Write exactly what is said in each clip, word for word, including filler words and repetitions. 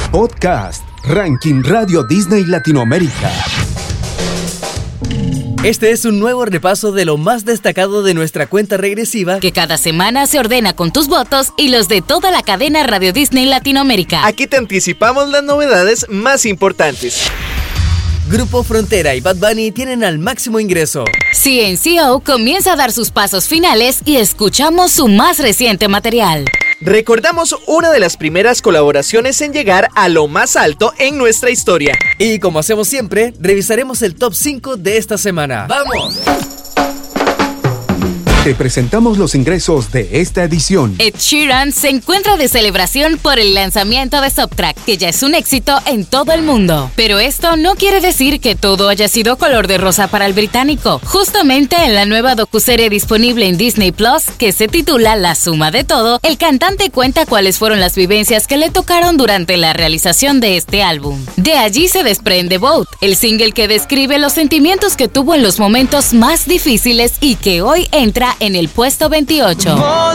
Podcast, Ranking Radio Disney Latinoamérica. Este es un nuevo repaso de lo más destacado de nuestra cuenta regresiva, que cada semana se ordena con tus votos y los de toda la cadena Radio Disney Latinoamérica. Aquí te anticipamos las novedades más importantes. Grupo Frontera y Bad Bunny tienen al máximo ingreso. C N C O comienza a dar sus pasos finales y escuchamos su más reciente material. Recordamos una de las primeras colaboraciones en llegar a lo más alto en nuestra historia. Y como hacemos siempre, revisaremos el top cinco de esta semana. ¡Vamos! Te presentamos los ingresos de esta edición. Ed Sheeran se encuentra de celebración por el lanzamiento de Subtract, que ya es un éxito en todo el mundo. Pero esto no quiere decir que todo haya sido color de rosa para el británico. Justamente en la nueva docuserie disponible en Disney Plus, que se titula La Suma de Todo, el cantante cuenta cuáles fueron las vivencias que le tocaron durante la realización de este álbum. De allí se desprende Boat, el single que describe los sentimientos que tuvo en los momentos más difíciles y que hoy entra en el puesto veintiocho.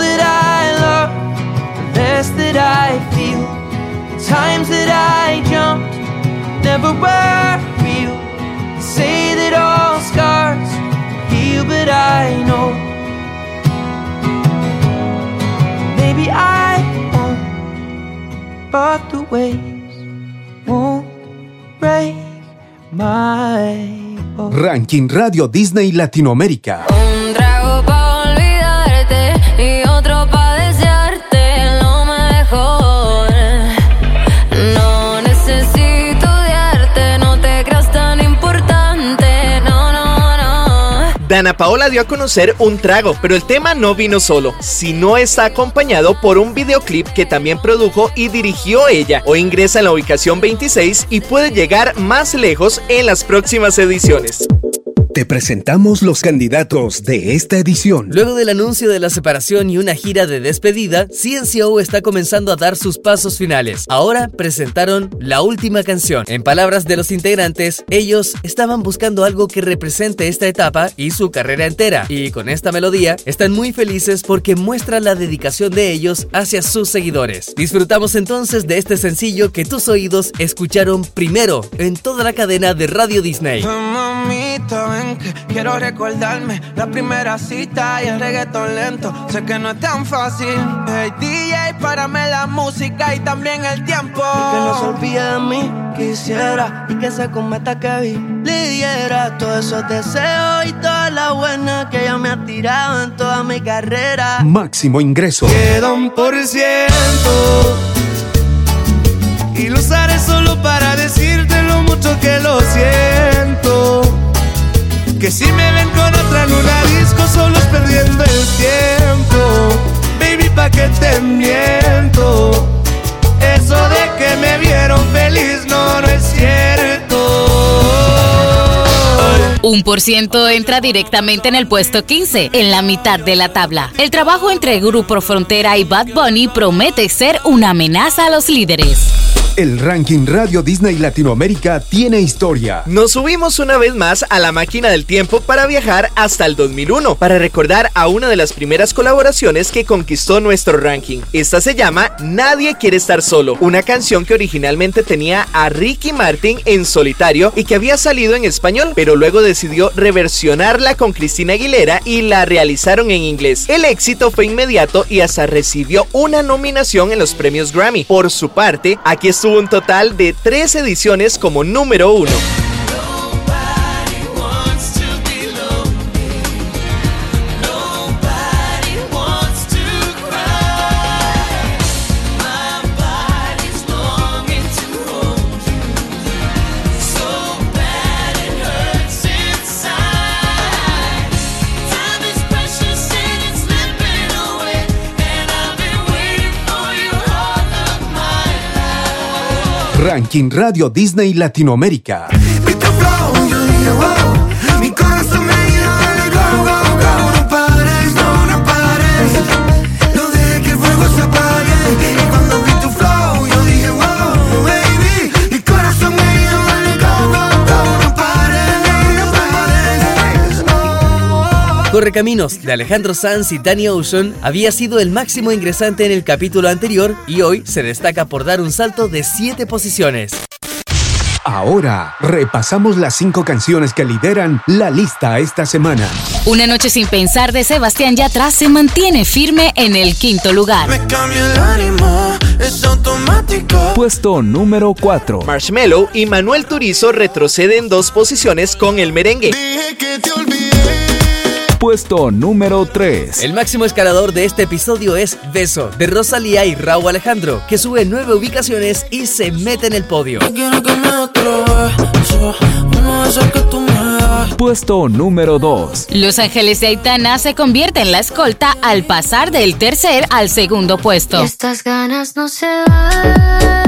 Ranking Radio Disney Latinoamérica. Y otro pa' desearte lo mejor. No necesito odiarte, no te creas tan importante. No, no, no. Dana Paola dio a conocer Un Trago, pero el tema no vino solo, sino está acompañado por un videoclip que también produjo y dirigió ella. Hoy ingresa en la ubicación veintiséis y puede llegar más lejos en las próximas ediciones. Te presentamos los candidatos de esta edición. Luego del anuncio de la separación y una gira de despedida, C N C O está comenzando a dar sus pasos finales. Ahora presentaron la última canción. En palabras de los integrantes, ellos estaban buscando algo que represente esta etapa y su carrera entera. Y con esta melodía están muy felices porque muestra la dedicación de ellos hacia sus seguidores. Disfrutamos entonces de este sencillo que tus oídos escucharon primero en toda la cadena de Radio Disney. Mamita, ven que quiero recordarme la primera cita y el reggaetón lento. Sé que no es tan fácil. Hey D J, párame la música y también el tiempo. Y que no se olvide de mí, quisiera. Y que se cometa que vi, le diera todos esos deseos y toda la buena que ella me ha tirado en toda mi carrera. Máximo ingreso. Queda un por ciento y lo usaré solo para decirte lo mucho que lo siento. Que si me ven con otra en una disco solo es perdiendo el tiempo. Baby, pa' que te miento. Eso de que me vieron feliz no, no es cierto. Un por ciento entra directamente en el puesto quince, en la mitad de la tabla. El trabajo entre Grupo Frontera y Bad Bunny promete ser una amenaza a los líderes. El Ranking Radio Disney Latinoamérica tiene historia. Nos subimos una vez más a la máquina del tiempo para viajar hasta el dos mil uno, para recordar a una de las primeras colaboraciones que conquistó nuestro ranking. Esta se llama Nadie Quiere Estar Solo, una canción que originalmente tenía a Ricky Martin en solitario y que había salido en español, pero luego decidió reversionarla con Cristina Aguilera y la realizaron en inglés. El éxito fue inmediato y hasta recibió una nominación en los premios Grammy. Por su parte, aquí está tuvo un total de tres ediciones como número uno. Ranking Radio Disney Latinoamérica. Correcaminos de Alejandro Sanz y Danny Ocean había sido el máximo ingresante en el capítulo anterior y hoy se destaca por dar un salto de siete posiciones. Ahora, repasamos las cinco canciones que lideran la lista esta semana. Una noche sin pensar de Sebastián Yatra se mantiene firme en el quinto lugar. Me cambia el ánimo, es automático. Puesto número cuatro. Marshmello y Manuel Turizo retroceden dos posiciones con el merengue. Dije que te olvidé. Puesto número tres. El máximo escalador de este episodio es Beso, de Rosalía y Rauw Alejandro, que sube nueve ubicaciones y se mete en el podio. Puesto número dos. Los Ángeles de Aitana se convierte en la escolta al pasar del tercer al segundo puesto. Estas ganas no se van.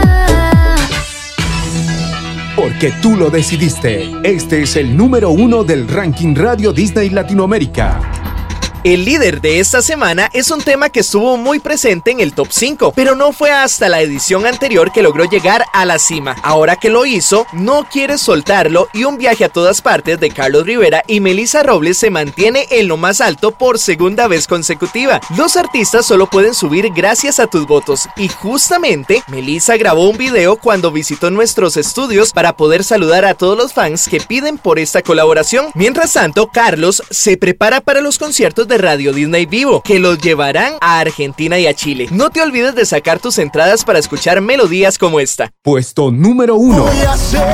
Porque tú lo decidiste. Este es el número uno del ranking Radio Disney Latinoamérica. El líder de esta semana es un tema que estuvo muy presente en el top cinco, pero no fue hasta la edición anterior que logró llegar a la cima. Ahora que lo hizo, no quiere soltarlo y un viaje a todas partes de Carlos Rivera y Melissa Robles se mantiene en lo más alto por segunda vez consecutiva. Los artistas solo pueden subir gracias a tus votos y justamente Melissa grabó un video cuando visitó nuestros estudios para poder saludar a todos los fans que piden por esta colaboración. Mientras tanto, Carlos se prepara para los conciertos de Radio Disney Vivo, que los llevarán a Argentina y a Chile. No te olvides de sacar tus entradas para escuchar melodías como esta. Puesto número uno. Voy a hacer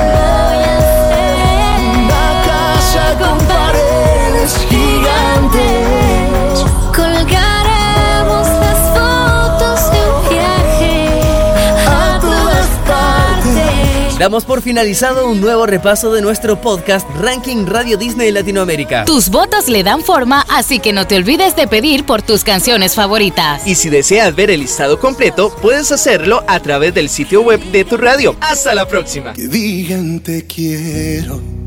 una casa con paredes gigantes. Colgaremos las fotos de un viaje a todas partes. Damos por finalizado un nuevo repaso de nuestro podcast Ranking Radio Disney Latinoamérica. Tus votos le dan forma, así que no te olvides de pedir por tus canciones favoritas. Y si deseas ver el listado completo, puedes hacerlo a través del sitio web de tu radio. ¡Hasta la próxima! Que digan te quiero.